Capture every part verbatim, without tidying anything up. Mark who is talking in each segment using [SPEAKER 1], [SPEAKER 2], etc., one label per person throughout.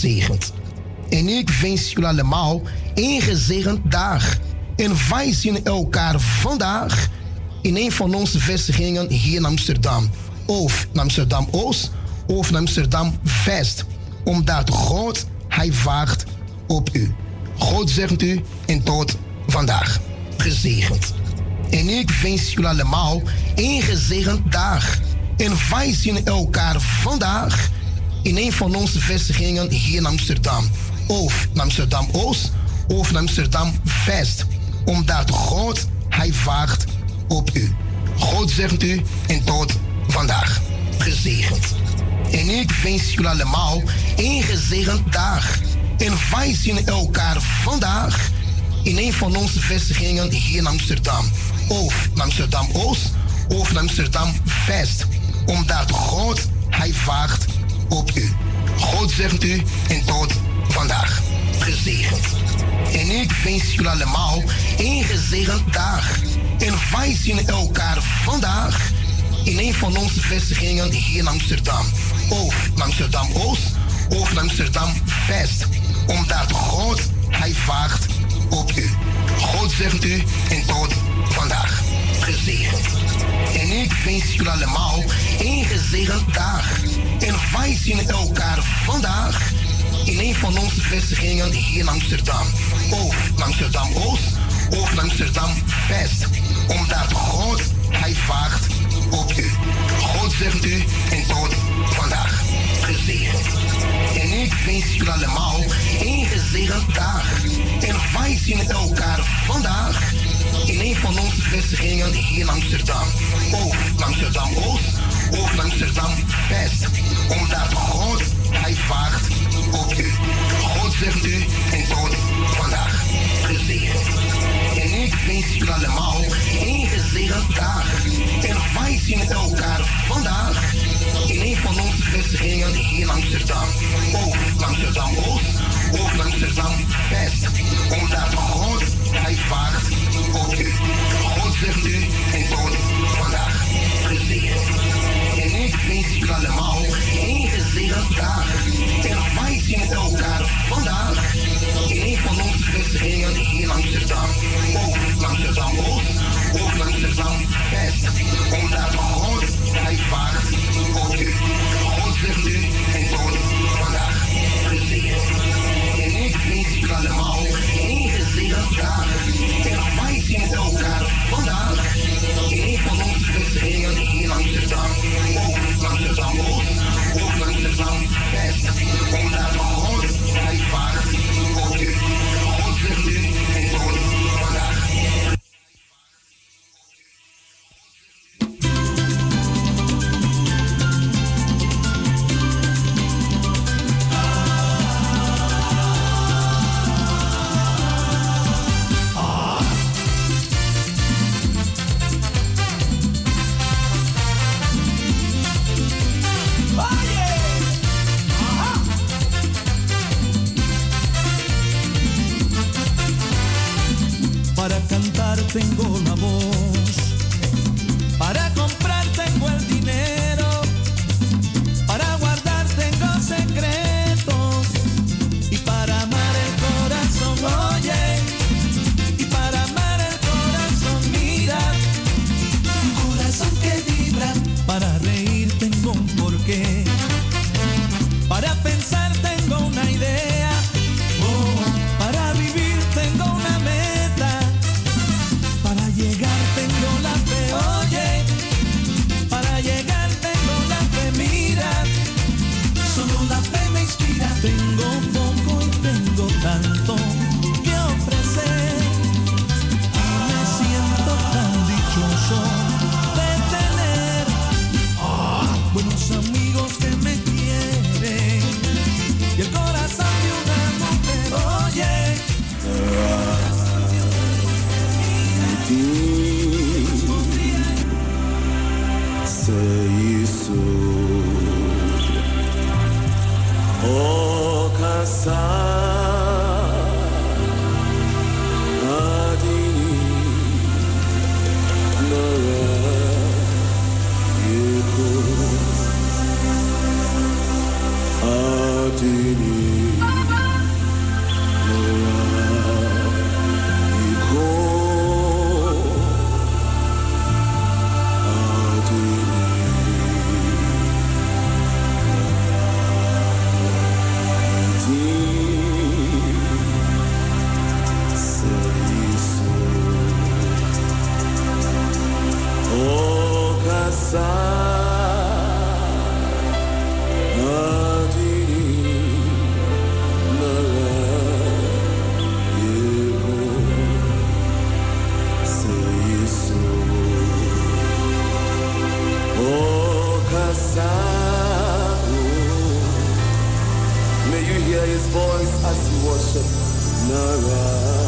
[SPEAKER 1] gezegend. En ik wens jullie allemaal een gezegend dag. En wij zien elkaar vandaag in een van onze vestigingen hier in Amsterdam. Of in Amsterdam-Oost of in Amsterdam-West. Omdat God, hij wacht op u. God zegt u en tot vandaag. Gezegend. En ik wens jullie allemaal een gezegend dag. En wij zien elkaar vandaag in een van onze vestigingen hier in Amsterdam. Of in Amsterdam-Oost of in Amsterdam-West. Omdat God, hij wacht op u. God zegt u en tot vandaag. Gezegend. En ik wens jullie allemaal een gezegend dag. En wij zien elkaar vandaag in een van onze vestigingen hier in Amsterdam. Of in Amsterdam-Oost of in Amsterdam-West. Omdat God, hij wacht op u. God zegt u en tot vandaag. Gezegend. En ik wens jullie allemaal een gezegend dag. En wij zien elkaar vandaag in een van onze vestigingen hier in Amsterdam. Of in Amsterdam-Oost of in Amsterdam-West. Omdat God, hij wacht op u. God zegt u en tot vandaag. Gezegend. En ik wens jullie allemaal een gezegend dag. En wij zien elkaar vandaag in een van onze vestigingen hier in Amsterdam. Of in Amsterdam-Oost of in Amsterdam-West. Omdat God, hij wacht op u. God zegt u en tot vandaag. Gezegend. En ik wens jullie allemaal een gezegend dag. En wij zien elkaar vandaag in een van onze vestigingen hier in Amsterdam. Of in Amsterdam-Oost of in Amsterdam-West. Omdat God, hij wacht op u. God zegt u en tot vandaag. Gezegend. En ik wens jullie allemaal een gezegend dag. En wij zien elkaar vandaag in een van onze vestigingen hier in Amsterdam. Of in Amsterdam-Oost of in Amsterdam-West. Omdat God, hij wacht op u. God zegt u en tot vandaag. Gezegend. En ik wens jullie allemaal een gezegend dag. En wij zien elkaar vandaag in een van onze vestigingen hier in Amsterdam. Of in Amsterdam-Oost of in Amsterdam-West. Omdat God, hij wacht op u. God zegt u en tot vandaag. Gezegend. En ik wens jullie allemaal een gezegend dag. En wij zien elkaar vandaag in een van onze vestigingen hier in Amsterdam. Of in Amsterdam-Oost of in Amsterdam-West. Omdat God, hij wacht op u. God zegt u en tot vandaag.
[SPEAKER 2] Para cantar tengo la voz, para comprar tengo el dinero, para guardar tengo secretos y para amar el corazón, oye, y para amar el corazón, mira, un corazón que vibra, para reír tengo un porqué, para pensar tengo una idea, oh, para vivir tengo una meta. Llegar tengo la fe, oye, para llegar tengo la fe, mira, solo la fe me inspira. Tengo poco y tengo tanto que ofrecer, me siento tan dichoso de tener oh, buenos amigos que me quieren y el corazón de una mujer, oye.
[SPEAKER 3] Sei isso, oh cansar, adini, nara, yeko, adini. hear his voice as you worship. Nara.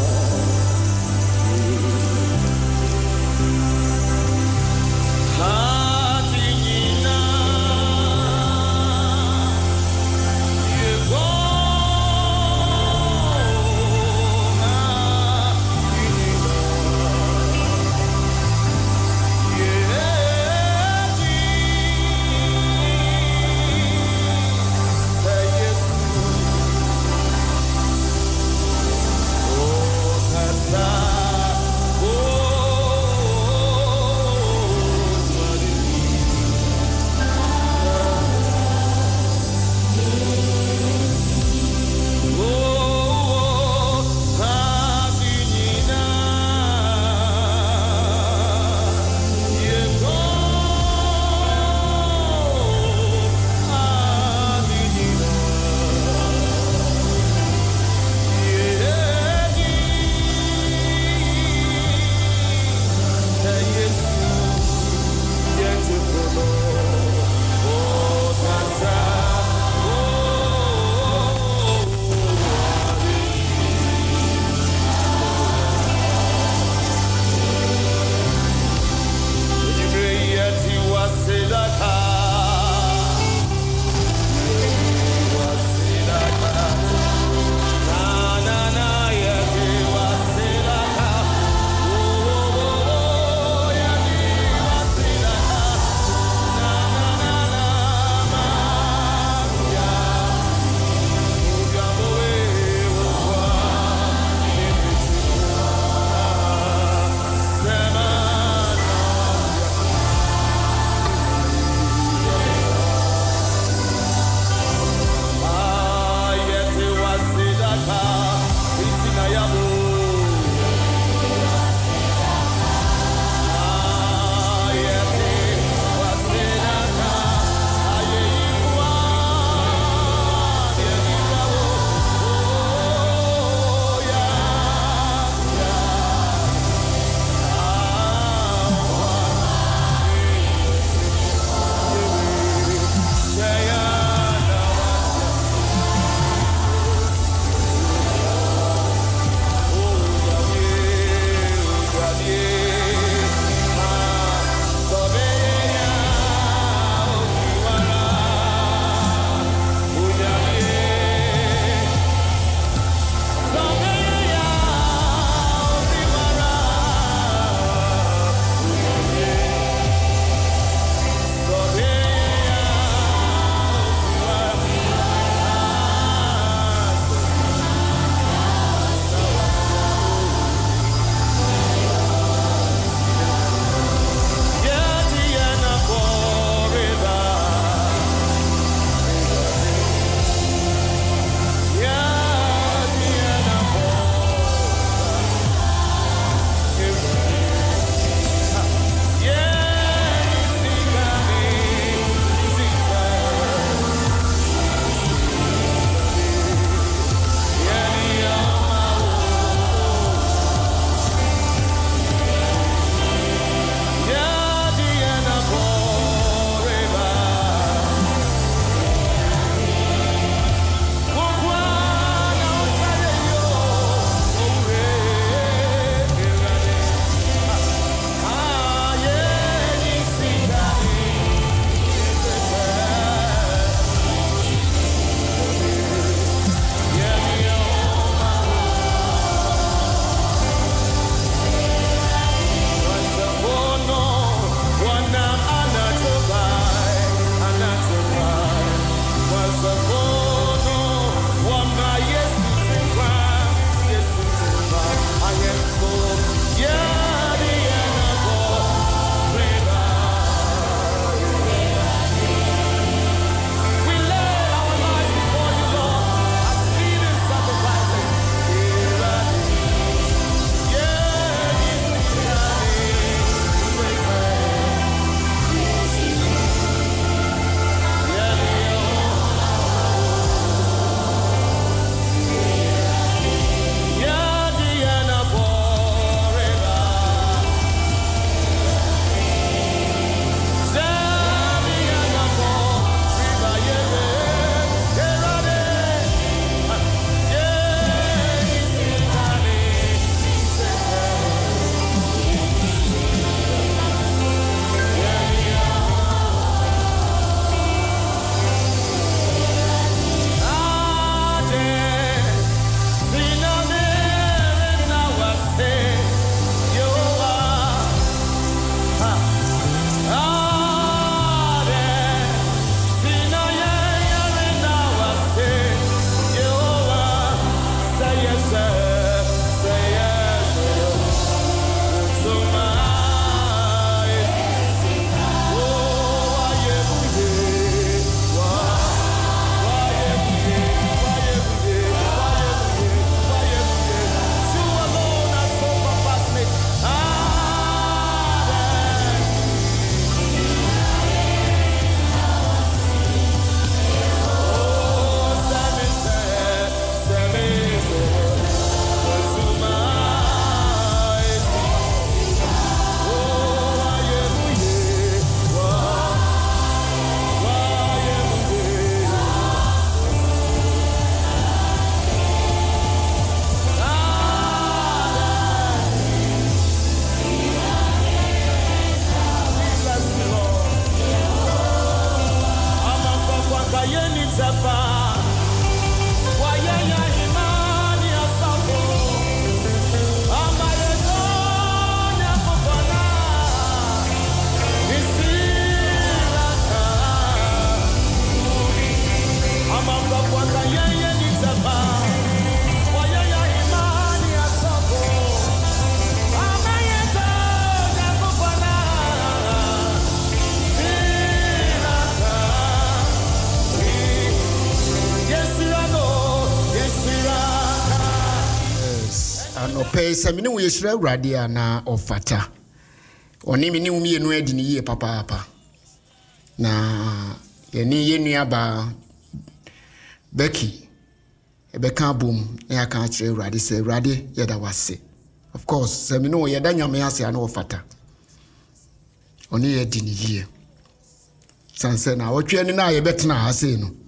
[SPEAKER 4] pay semini we shre radia na ofata. Oni mini umi enu edi ni ye papa papa. Na yeni yenu aba Becky Ebeka boom na aka achire radi se radi yeda wase. Of course semini we yeda nyame ase ana ofata. Oni edi ni ye. Sanse na otwe ni na ye betena ase no.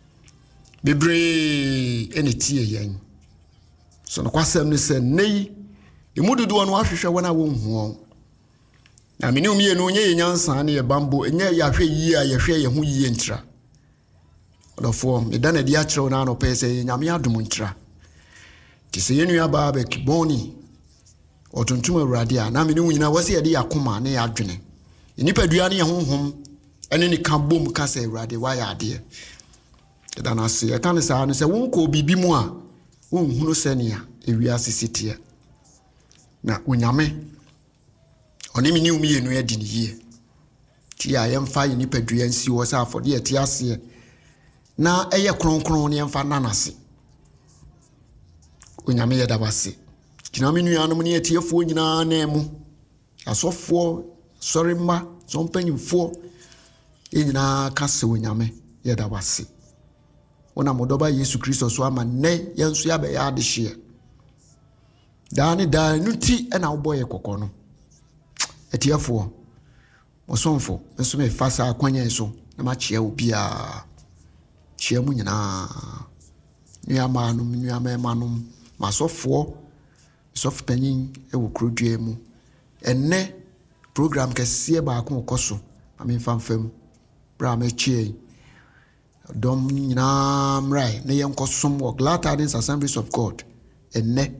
[SPEAKER 4] Bebre ene tie yen. So no kwasem ni se nei imududu ono ahwehwe wona wo hu na meni umie no nye nyansa na ye bambo enye ya hwe yi a ye hwe ye hu yi ntira odofo me dana di akire na no pese nyame adum ntira ti se yenu aba ba kiboni otuntum awurade a na meni unyina wase ye de yakoma na ya adwene enipa dua na ye honhom ene ni ka bom ka se awurade wa ya ade dana se ye kan sa no se wonko bibi mu a wonhunu senia ewiase sitie na onyame onimi ni umi enu edi ni yie ti a yemfa yi nipadua nsi wo sa afode eti ase na eye kronkron ne yemfa nanase onyame ye dabase kinami nuanom ne etiefo nyina na emu asofo sorima sompanyimfo enyina kase onyame ye dabase ona modoba Yesu Kristo so ama ne yenso ya be ya de hye dani da nuti ena oboye kokono etiafo osonfo nso me fasa akwanya so na ma chia obi a chia mu nyina nuama no nuama manum masofo sof panyin e wo krodua mu enne program kese ba akon koso ami famfam bra ma chie dom nyina mrai ne yenkosom wo Glad Tidings Assemblies of God enne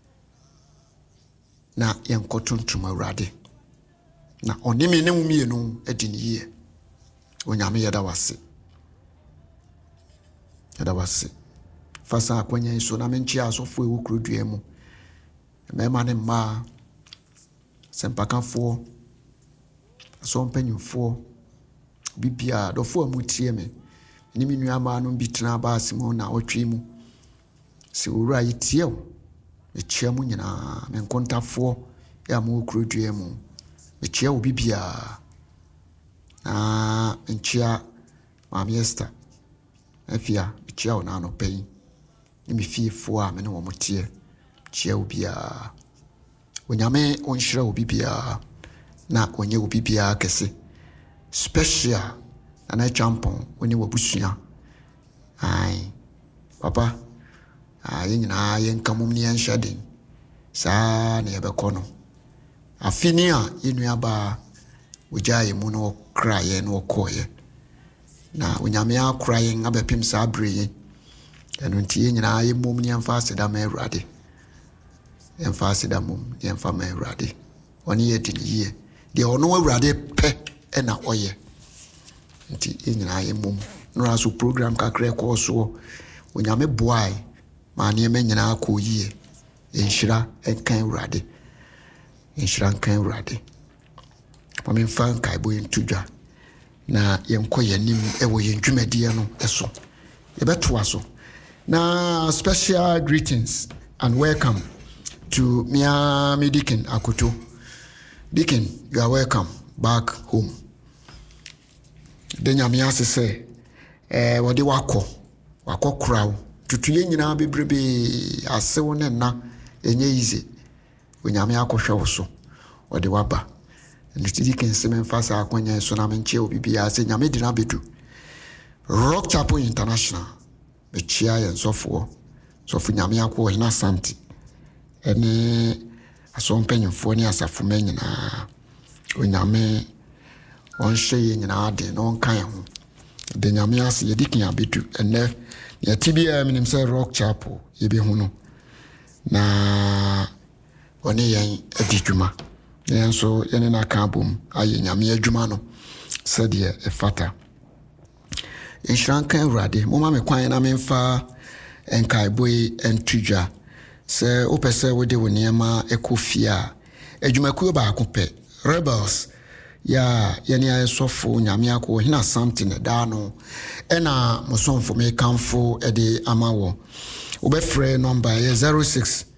[SPEAKER 4] na yenkotuntum awurade na onimi ne mumienu ediniye onyame yeda wase yeda wase fasa akwanya iso na menchi asofo ewu krodua mu mema ne ma sempakafo asompanyimfo bibia dofo amutie me ni mi nuama no bitena baase mu na otwe mu se owura yitie wo echia mu nyina me nkontafo ya mu krodua mu echia wo bibia na enchia Mami Esther afia echia wo na no pen ni mi fiefo a me ne wo motie chia wo bia onyame onhira wo bibia na onye wo bibia kese special ana champon oni wabusua ai papa ai nyina yenkamum ni anhyaden saa na yebekono afini a yenuaba ojaye mu no kraye no koye na onyame akraye ngabepim saa breye eno ntie nyina yemum ni amfa seda ma awurade emfa seda mum ni emfa ma awurade oni yediniye de ono awurade pe ena oye nti enyina yemum no aso program kakra ko so onyame boai ma ne me nyina akoyie enhira enkan awurade enhira enkan awurade pame fan kai boy ntudwa na yenko yanim ewo yendwumadie no eso yebeto aso na special greetings and welcome to Mia Deacon Akoto. Deacon, you are welcome back home. Denya miase se eh wode wako wako kraw tutuye nyina bebrebe asewo ne na enye yize onyame akohwe wo so wode waba ndidi kensem mfasa akwanya so na menche obibi ase nyame dina bedu Rock Chapel International bechia yen sofo sofo nyame akwo hina santi ene asompanyimfo ne asafo manyina onyame on shey nyina ade no kan ho de nyame ase yedikin abedu ene ya tibia minim se Rock Chapel yebe hu no na one yen adidwuma yenso yene na kabum aye nyame adwuma no sede efata enhrankan urade moma me kwan na memfa enkai boy entudwa se opese wode woniema ekofia adwumakuo ba akope rebels ya yene ayesofo nyame akwo hina something da no ena mosomfo me kanfo ede amawo obefre number ye zero six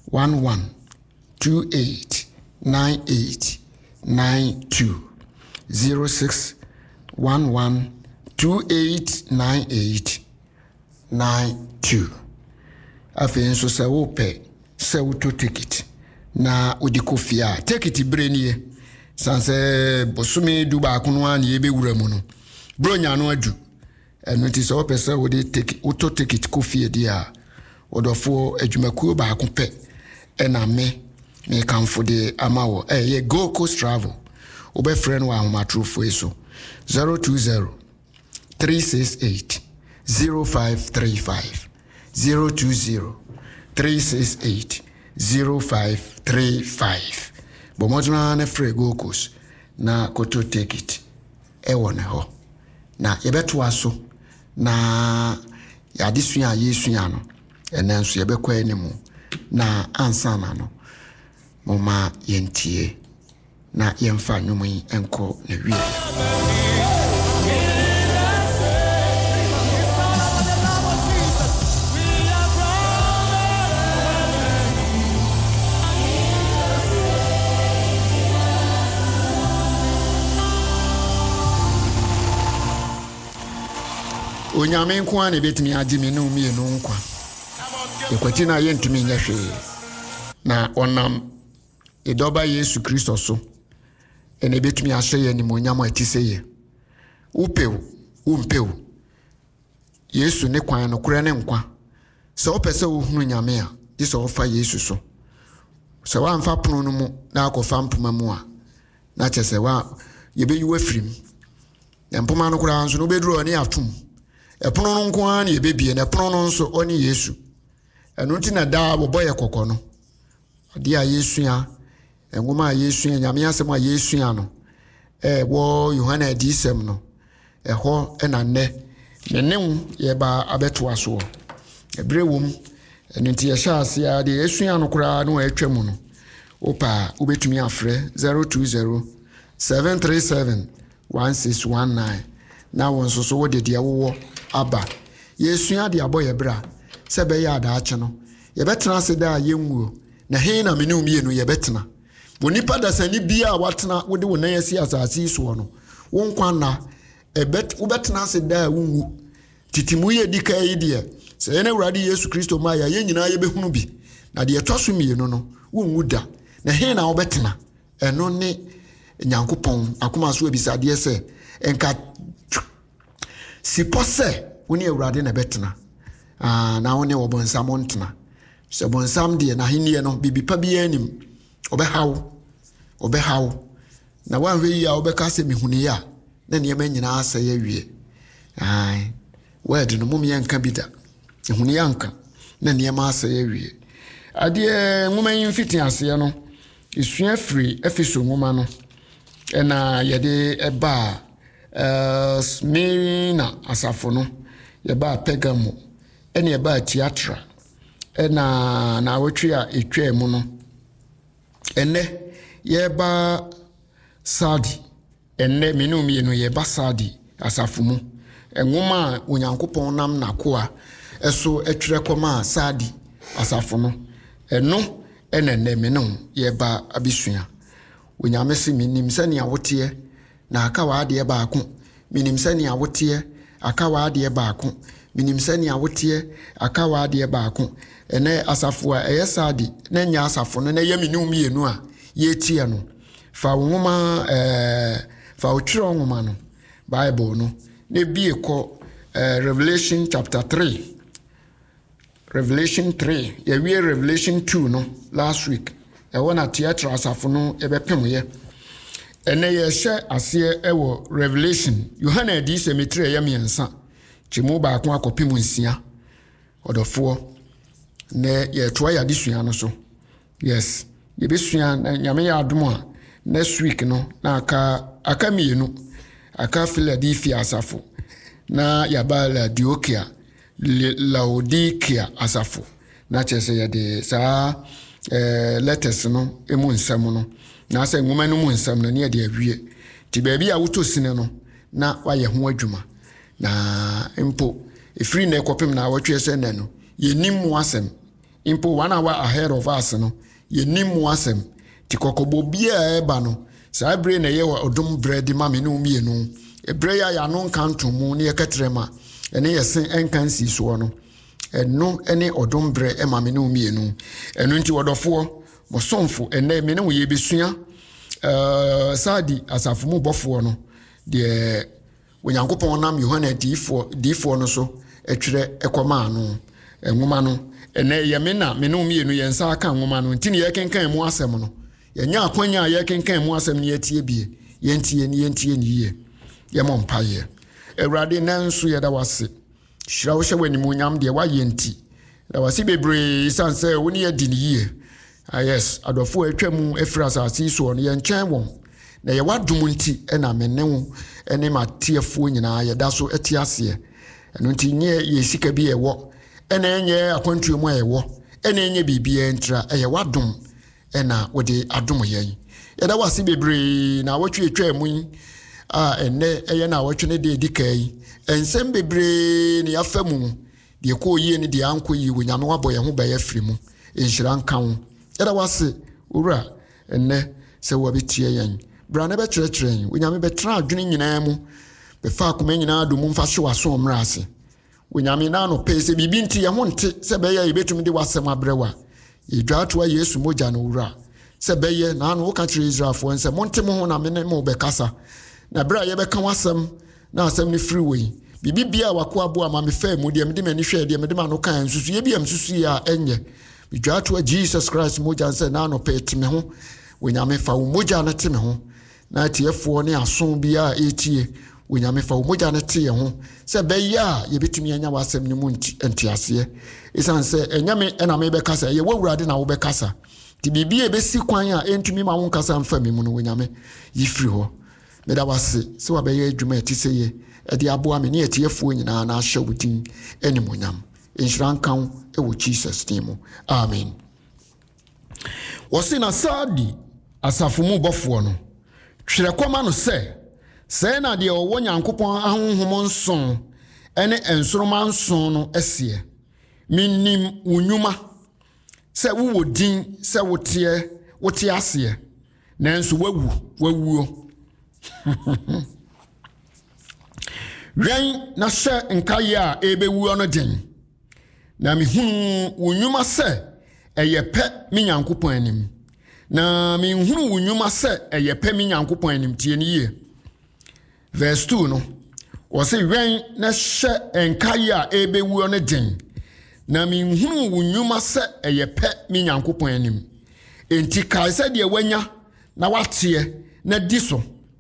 [SPEAKER 4] one one two eight nine eight nine two zero six one one two eight nine eight nine two. Afei nso sɛ wopɛ sɛ woto ticket na wodi kofia ticket brenie sanse bosome du ba kono an ye bewura mu no bronya no adu eno ti sɛ wopɛ sɛ wodi ticket woto ticket kofia dia odofo adwumakuo ba ko pɛ ɛna me me kamfo de amawo eh ye Go Coast Travel obɛfrɛ no ahomatrofo eso zero two zero three six eight zero five three five zero two zero three six eight zero five three five. Bomojuna ne free Go Coast na koto take it ewo ne ho na yebeto aso na yade sua yesua no enanso yebekwa animu na ansa na no moma yentie na yemfa nwumu enko na wie. Onyame nkwa ne betimi agime no mi enu nkwa ekwati na yentumi nyahwe na onam edoba Yesu Kristo so ene betimi ahye ye ni monyam atiseye upew umpew Yesu ne kwan no kure ne nkwa so opese wo hunu nyame a di so ofa Yesu so so wa mfa pono no mu na akofa mpoma mu a na chese wa yebe yiwa firim mpoma no kura nso no bedru oni atum epono no nko an yebebie na pono no nso oni Yesu enu nti na da boboye kokko no ade a Yesu ya engoma Yesu ya nyame asem a Yesu ya no eh wo Yohana adisem no eho ena nne menem ye ba abeto aso ebrewum enu nti ye sha ase ya de Yesu ya no kura no atwam no opa ubetumi afre zero two zero seven three seven one six one nine na wonso so wo de de wo aba Yesu ya de aboye bra sebe ya da ache no ye betena se da yenwuo na he na menu mienu ye betena wonipa da sani bia watena wode wo nan asi asasi so no wonkwa na ebet wo betena se da wunwu titimu ye dika yi de se na Awurade Yesu Kristo ma ya yenyina ye behunu bi na de etoso mienu no wunwu da na he na wo betena eno ne Nyankopon akoma so ebisade se enka sipose woni Awurade na betena ah na woni wo bonsam ntena se bonsam de na henie no bibipa bi anim obehaw obehaw na wanhwe yi a obeka se mihuni ya na ne yema nyina asa ya wie ai word no mum yanka bida ehuni yanka na ne yema asa ya wie ade nwoma yin fiti ase no esua free Efeso nwoma no ena yede eba eh Smyrna asafo no yeba Pergamo ene yeba Tiatira ena na wotwe a etwa mu no ene yeba Sadi ene menum ye no yeba Sadi asafo mu enwoma Onyankopon nam nakoa eso etwere koma Sadi asafo no eno ene ne menum yeba abisua Onyame se minim sane awote na aka wa ade baako minim sane awote aka wa ade baako minim sane awote aka wa ade baako ene asafo a eyesadi na nya asafo no na ye minum yenu a ye tie no fa nwoma eh fa otwere nwoma no Bible no na bie ko eh, Revelation chapter three Revelation three ye wie Revelation two no last week e wona Tiatira asafo no ebepem ye ene ye hye ase ewo Revelation Yohana adi se metre ye miensa chimu ba ko akopem nsia odofo ne ye toa ya disua no so yes ye besua nyame ya adom a next week no na aka aka mienu aka Philadelphia asafo na ya ba Laodicea Laodicea asafo na chese ya de sa eh letters no emu nsam no na sa nwoma no mu nsam no ne de awie ti ba bia wotosine no na waye ho adwuma na empo efiri na ekopem na wotwe se na no yenim mu asem impo one hour ahead of us no ye nim wasem ti kokobo bia eba no sa bre na ye odom bread ma me no mienu ebre ya ya no nkanto mu ne ye ketrema ene ye sen enkansi so no eno ene odom bre e ma me no mienu eno nti wodofo mo sonfo ene me ne wo ye besua eh sadi asafo mu bofo no de Onyankopon nam Yohana difo difo no so etwere ekoma no enwoma no ene ye me na me no mienu ye nsa aka nwoma no ntini ye kenkan mu asem no ye nya akwanya ye kenkan mu asem ne yetie bie ye ntie ne ye ntie ne ye ye mo mpaye Ewurade nanso ye da wase hira wo hye wani mu nyam de wa ye nti da wase bebre sanse woni ye di ne ye ah yes adofo atwam efira asase so no ye nchen won na ye wadum nti na me ne wo ene matiefo nyina ye da so eti ase eno nti nye ye sika bi ye wo ene enye akwantuo mu ye wo ene enye bibia entra ye wadum ena wode adum yen ye da wase bebre na wotwe etwa mu a ene eye na wotwe ne de dikai ensem bebre ne afamu de ko yie ne de anko yi wonyame wabɔ ye ho ba ye firi mu enhira nka ho ye da wase owura ene se wo betie yen bra na be kyerɛkyerɛ wonyame betra adwene nyinaa mu be fa akoma nyinaa do mu mfa hye waso omra ase wonyame na no pe se bibi nti ye ho nte se be ye betumi de wasɛm abrewa yedwato a Yesu moja no wura se be ye na no woka kyerɛ Israelfo nse monte mo ho na me ne mo be kasa na bra ye be ka wasɛm na asɛm ne freeway bibi bia wako abo ama me fa mu de me de mani hwɛ de me de ma no kan susu ye bia msusu ya enye yedwato a Jesus Christ moja nse na no pe teme ho wonyame fa wo moja na teme ho na tiefo ne aso bia etie wonyame fa moja na tie ho se be ya ye betumi anya wasem ne mu ntiase isan se enyame ena me be kasa ye wawurade na wo be kasa ti bibia be si kwan a entumi ma wo kasa mfa me mu no wonyame yifiri ho me da wase se wa be ye adwuma ti se ye e de aboa me ne tiefo nyina na ahye wudin enimonyam enhran kan e wo Jesus name amen wose na sadi asafo mu bofo no twere koma no se se na de owo Nyankopon ahonhom nson ene ensoroma nson no ese minim wunwuma se wo wodin se wotie wotie ase na enso wawu wawuo ren na hye nkaye a ebewuo no den na mihunu wunwuma se eye pe mi Nyankopon anim na mi nhunu wunwuma se eye pe mi Nyankopon anim tie ne ye verse two no wo se wen na hye enkaye a ebewuo no den na mi nhunu wunwuma se eye pe mi Nyankopon anim enti kai se de wanya na watie na diso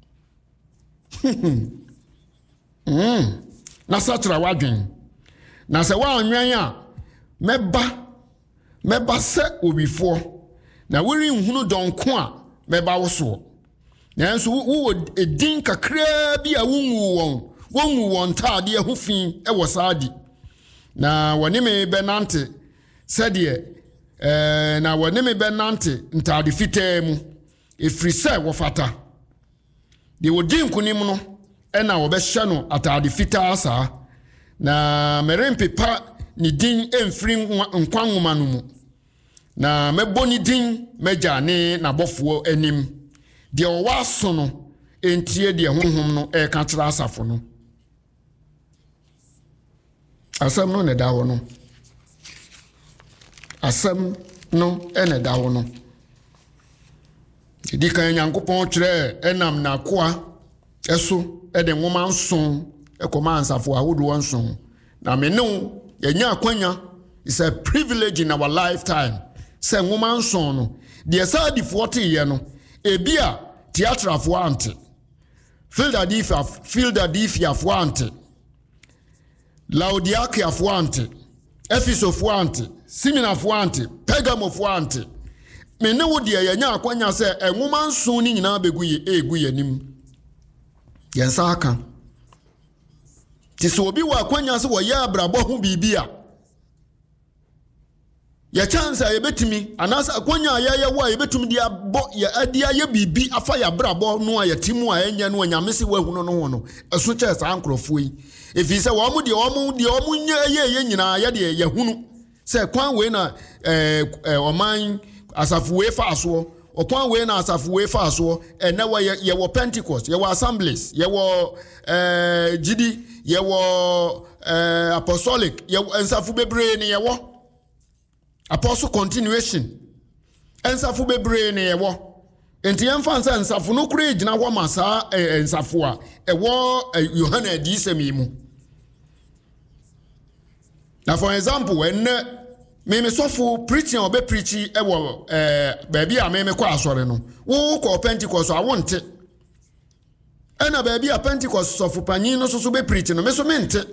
[SPEAKER 4] mm na satra wadwen na se wa anwan a meba meba se obifo na wori nhunu donko a meba wo so nanso wo edin kakra bi a wonwu won wonwu won taade ahufin e wo saadi na woni me benante sede eh na woni me benante ntaade fitaa mu efiri se wo fata de wodin kunim no e na wo be hye no ataade fitaa saa na merempepa ni din emfiri nkwa nwoma no mu na meboni din mejane na bofo anim de o waso no entie de honhom no e ka kira asafo no asam no ne dawo no asam no ene dawo no di kan Nyankopon kire enam na koa eso e de nwoma nson e koma ansafo ahodo nson na me no yenya akwanya is a privilege in our lifetime se nwoma nson no de sa di forty ye no ebia theatre for ante Philadelphia Philadelphia for ante Laodikia for ante Ephesus for ante Smyrna for ante Pergamo for ante me ne wo de yenya akwanya se nwoma nson ni nyina begu ye egu yanim yensa aka ti so obi wa akwanya se wo ya abrabo ho bibia ya chance ye betimi anasa akwanya ya ya wa ye betumi dia bo ya adia ye bibi afa ya brabo no a ya timu a enya no nyamese wa hunu no ho no eso che sa ankrofo yi efi se wo mu de wo mu de wo mu nya ye ye nyina ya de ye hunu
[SPEAKER 5] Say kwan we na eh oman asafu we fa so okwan we na asafu we fa so and na ye ye wo Pentecost ye wo assemblies ye wo eh gidi ye wo eh apostolic ye ensafu bebre ne ye wo apostle continuation ensafu bebre ne ye wo enti yemfa nsa ensafu no kure gina ho masa ensafu a e wo Yohana adisemi mu. Now for example when me me sofu preaching or be preaching e wo eh baby a me me kwa asore no wo ko Pentecost a wonte e na baby a Pentecost sofu panyin no so so be preaching no me so mente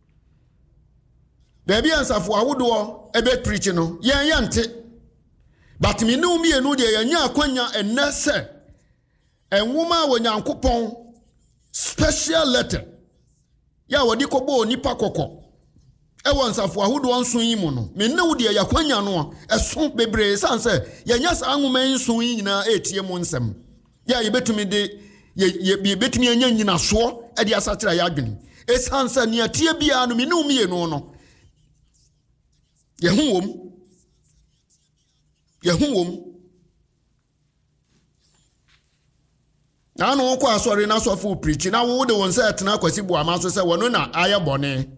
[SPEAKER 5] baby ansafu awodo e be preaching no yen yente but me no me enu de yanya akwanya enne se enwuma wo Nyankopon special letter ya wodi ko bo nipa kokko ewa nsafo ahodo anso yi mu no me ne wo de yakwanya no eso bebre sanse yanya sa anwuma nso yi nyina etie mu nsem ya yebetumi de yebetumi anya nyina so e de asatira ya adwene e sanse ne atie bia no me ne wo me no no ye hu wom ye hu wom na no ko asori na so fu preach na wo de won say etena kwasi bu amaso say wono na aye bone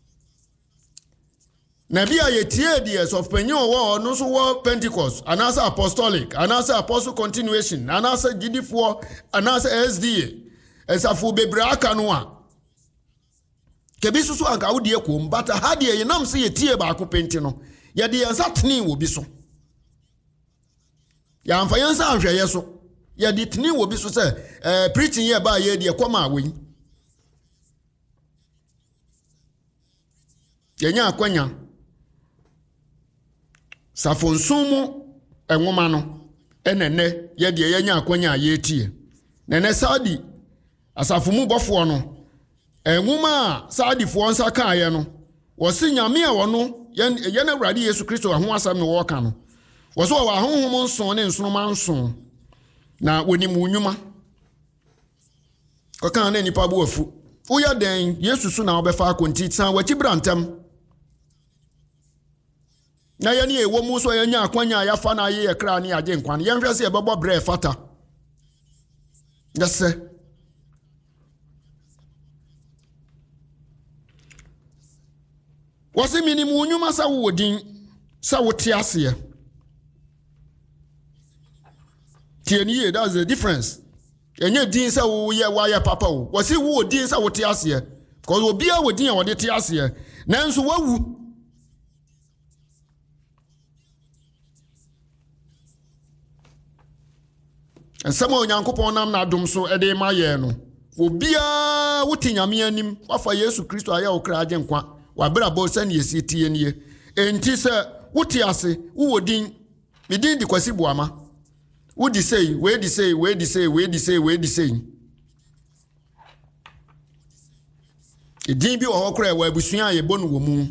[SPEAKER 5] na bia ye tie dies of penyo wo no so wo Pentecost anasa apostolic anasa apostle continuation anasa gidifo anasa S D A esafu bebre aka no a kebi susu anka wo de ko mbata ha de ye nam se ye tie ba ko penti no ye de yansa tene wo bi so ya amfa yansa ahwe ye so ye de tene wo bi so say eh preaching ye ba ye de koma awen ye nya akwanya safonsumu enwoma no enene ye de ye nya akwanya ye tie nene sadi asafumu bofo no enwoma sadi fo nsa kan ye no wo si nyame a wo no ye na Awurade Yesu Kristo ho asam no wo ka no wo so wa honhom nson ne nsonoma nson na woni mu nnwuma ko kan na nipa bo afu wo ya den Yesu su na wo be fa akonti san wa chibrantem na ye ne ewo mu so ye nya akwanya ya fa na ye ye kra ne age nkwan ye nhwese ye bebo bre fata yese wose minimu nyuma sa wo din sa wo ti ase tieni that's the difference enye din sa wo ye wa ya papa wo wose wo din sa wo ti ase because obi a wo din a wo de ti ase nanso wawu nsema Onyankopon nam na adom so ede ma ye no obia wuti nyame anim wafa Yesu Kristo aya okra age nkwa wabra bo sane yesi tie nie enti se wuti ase wo din midin di kwasi boama wudi sei we di sei we di sei we di sei we di sei edin bi o okra wa abusua ye bonu wo mu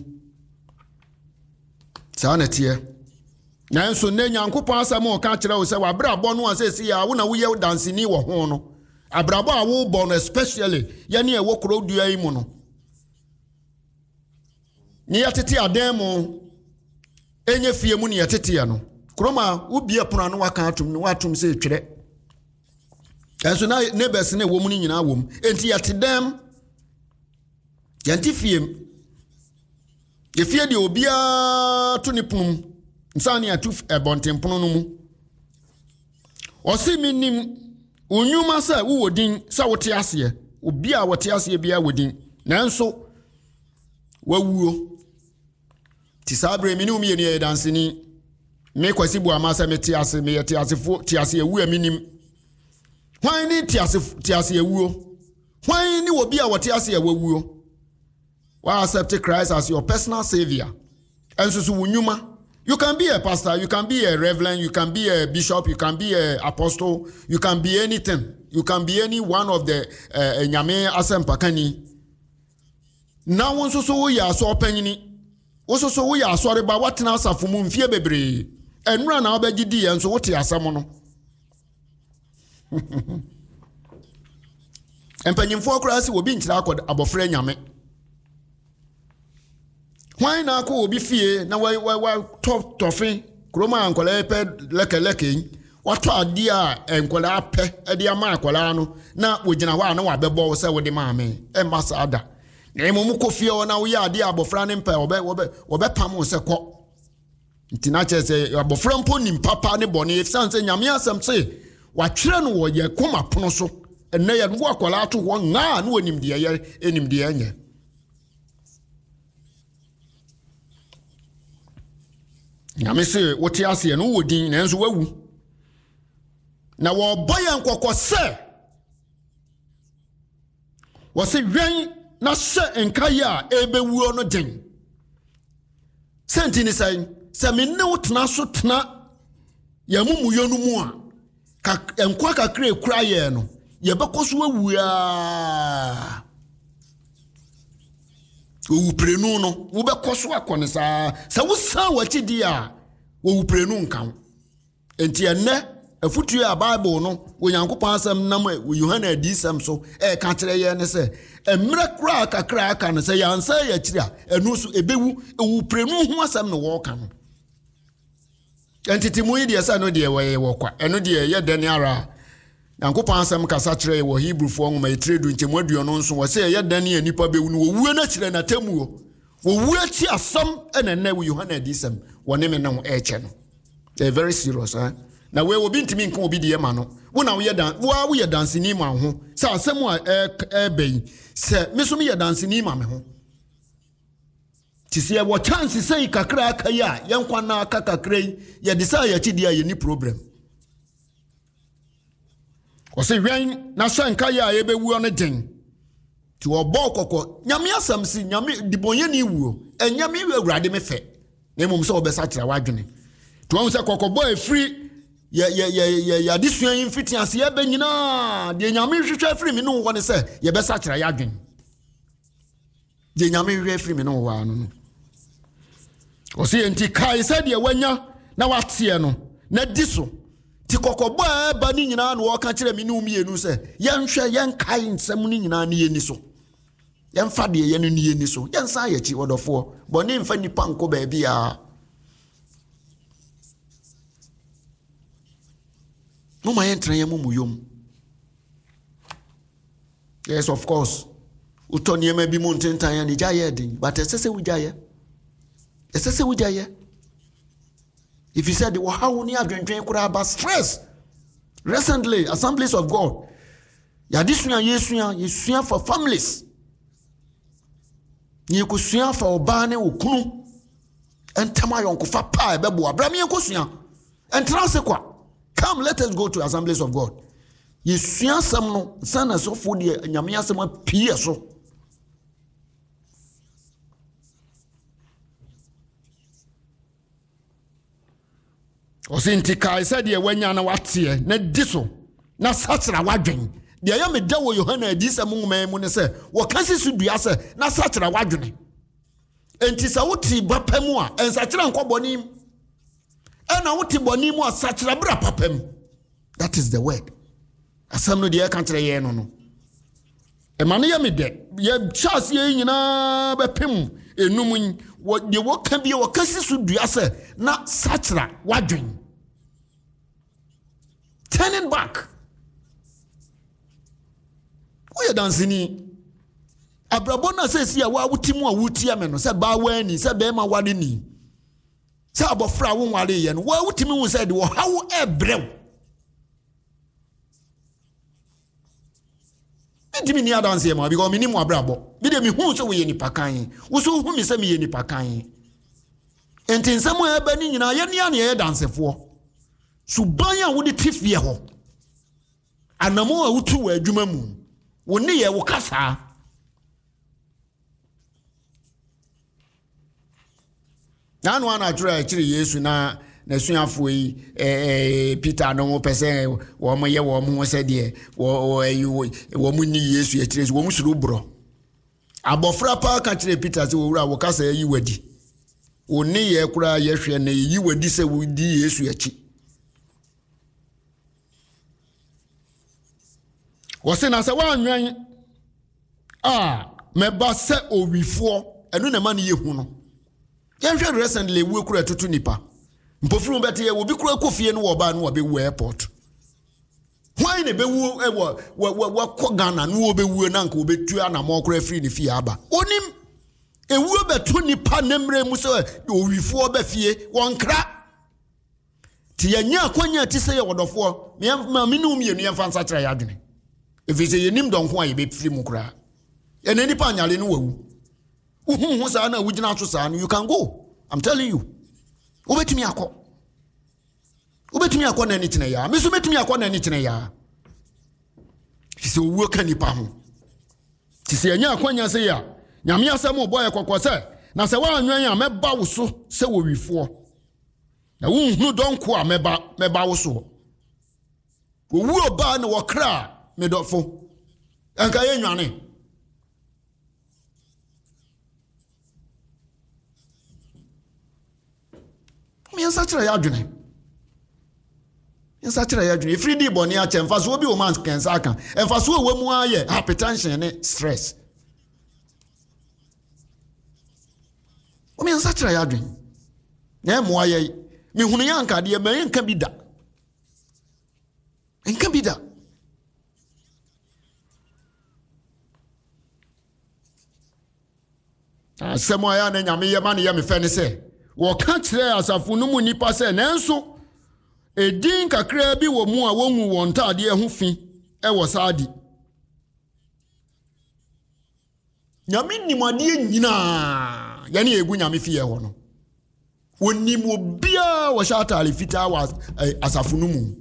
[SPEAKER 5] sa na tie na nso ne Nyankopon asam o ka kire wo se wabra bo no asesi ya wo na wo ye dansini wo ho no abrabo a wo bo no especially ye ne e wo kro dua yi mu no ni yatete ademo enye fie mu ni yatete ya no kroma ubie pono no waka atum no watum se twere enso na neighbors ne wo mu ni nyina wo mu enti yatedem yanti fie ye fie de obia to ni pono nsani atuf ebonten pono no mu osi minim unyuma sa wo wodin sa wote ase obia wote ase bia wodin nanso wawuo ti sabre mini umi eni dansini me kwasi bu amasa me ti ase me ti asefo ti ase ewu aminim hwan ni ti ase ti ase ewuo hwan ni obi a wote ase ewuo wa accept Christ as your personal savior enso so wunyuma. You can be a pastor, you can be a reverend, you can be a bishop, you can be a apostle, you can be anything. You can be any one of the nyame asem pakani. Na won so so ya so opanyini. Wo so so ya so reba watena asafo mu mfie bebre. Enura na obagidi ye nso wote asam no. Empanyimfo akura se obi nkyira akọ abofra nyame. Why na ko obi fie na wa wa top tofin kroma ankola pe leke leke wato ade a enkola pe ade ama akola no na wogina wa na wa bebo wo se wo de maame e masada na emu ko fie o na wo ya ade abofra ne mpa obe obe obe pam se ko ntina che se abofra mpo nim papa ne bone if sanse nyame asem se wa twere no wo ye koma pono so enne ye no akola to wo nga na wonim de ye enim de enye nyame se wote ase no wodin na enso wawu na wo boye nkokọ se wo se hwan na se enkaye a ebewuo no den sentini sai se me ne wotena so tena ya mumuyo no mu a ka enkwa kakra ekura ye no ye bekoso wawu a wo prenu no wo bekoso akone sa sa wo san wachi di a wo prenu nkan enti enne afutu a bible no wo yankopon asem nam Yohana adisem so e ka kire ye ne se emre kra kakra aka ne se yansa ya kire a enu so ebewu wo prenu ho asem no wo ka no enti timu yi de sa no de we wo kwa enu de ye dani ara yankopon asem kasa kire wo Hebrew fo ngoma etredu nchemu aduo no nso wo se ye dani anipa bewu no wo wuo na kire na tamuo wo wuo ti asem ena na wo Yohana adisem woni me na wo e che no they very serious eh na we obi ntimi nkan obi de ma no wo na wo ye dan wo wo ye dance ni ma ho sa asem a e ben se me so me ye dance ni ma me ho ti se wo chance sei kakra akai a ye nkwa na aka kakra ye desire chi dia ye ni problem o se hwan na so nkai a ye bewu no den ti wo bo kokko nyame asam si nyame dibonye ni wuo enyame wi awurade me fe na mum so obesa kira wadwene to won se kokko boy free ya ya ya ya ya disuan infiti ase ya be nyina de nyame hwehwe free me no wo ne se ye besa kira ya adwen de nyame hwehwe free me no wo anu no o se enti kai se de wanya na watie no na diso ti kokobo e ba ni nyina no wo ka kira me no mienu se ye nhwe ye nkai nsem ni nyina ne ye ni so ye mfa de ye no ne ye ni so ye nsa ya chi wodofo bo ne mfa nipa nko ba bia no my entra ya mumuyom. Yes, of course. Utoni maybe mountain time and jaya ding, but esese ujaya. Esese ujaya. If you said, well, how many have been could have about stress? Recently, Assemblies of God. Ya this one, yes, you for families. You could swim for Obane Ukunu and Tamayon Kufa Pai Bebu, Abrami Kusia and Transequa. Come, let us go to Assemblies of God. You see some no son so for the Yamia some P S O. Osintika, I said, when yana what's here, not disso, not such a wagon. The Ayam Dawo Yohana, this among men when they say, what can you do? I say, not such a wagon. And Tisauti Bapemua and Sachan Kobonim. And I want to bonimu as such a brapapem. That is the word. As some of the country, no, no. A mania me de, ye chas ye na bepim, a numun, what the work can be what cases would be as a not such a wadring. Turning back. We are dancing. Abrabona says, yeah, what would Timu Wutiameno said Baweni, said Bema Wadini. Say abofra wo ware ye no wa wutimi wo said wo hawo ebrew bidimi ni adanse ye ma because me ni mo abrabo bi de me hu so wo ye nipa kan wo so hu me se me ye nipa kan enti nsem e ba ni nyina ye nia ne ye dansefo suban ya wo de tifie ho anamo a wutu wa adwuma mu wo ne ye wo kasa na no ana atwere akire Yesu na na suafo yi eh Peter no pese wo mo ye wo mo se de wo wo mo ni Yesu akire wo mo suru bro abofra pa ka kire Peter se wo wura wo kasa yi wadi wo ne ye kura ye hwe na yi wadi se wo di Yesu achi wo se na se wa anwan ah me ba se owifo enu na ma ne ye hu no Yanhwe recently we kura tutu nipa. Mpofuru beti ye obi kura kofie no oba no obewu airport. Why ne bewu e wo wo ko Ghana no obewu na nka obetua na mo kura free ni fie aba. Onim ewu betu nipa nemre mu so owifo oba fie wonkra. Ti yanya akwanya ti se ye wodofo me ma me no mienu ye fansa kira ya adwene. Efise ye nim donko a ye be free mu kura. E na nipa anyale no wawu. Uhu sa na wugina so sa no you can go. I'm telling you. Obetimi akọ. Obetimi akọ na ni kine ya. Me so betimi akọ na ni kine ya. Fise owu ka nipa ho. Ti se anya akwanya se ya. Nyame asem obo ye kokọ se na se wa anwan ya meba wo so se wo wifo. Na wo hunu donko a meba meba wo so. Owu oba na wo kra me dofo. Anka ye nwane. Me ansatira ya adwene. Ansatira ya adwene. Free di boni a che mfaso obi o man kensa aka. Mfaso o wemu aye hypertension ne stress. O me ansatira ya adwene. Na mo aye me hunu ya nka de me nka bi da. Nka bi da. Asemo ya na nyame ye ma ne ye me fe ne se wo ka kire asafo no mu nipa se nanso edin kakra bi wo mu a wonwu won tade ho fi e wo saadi nyame nimade nyina ya ne egu nyame fi ye ho no wonim obia wo sha atale fita wa asafo no mu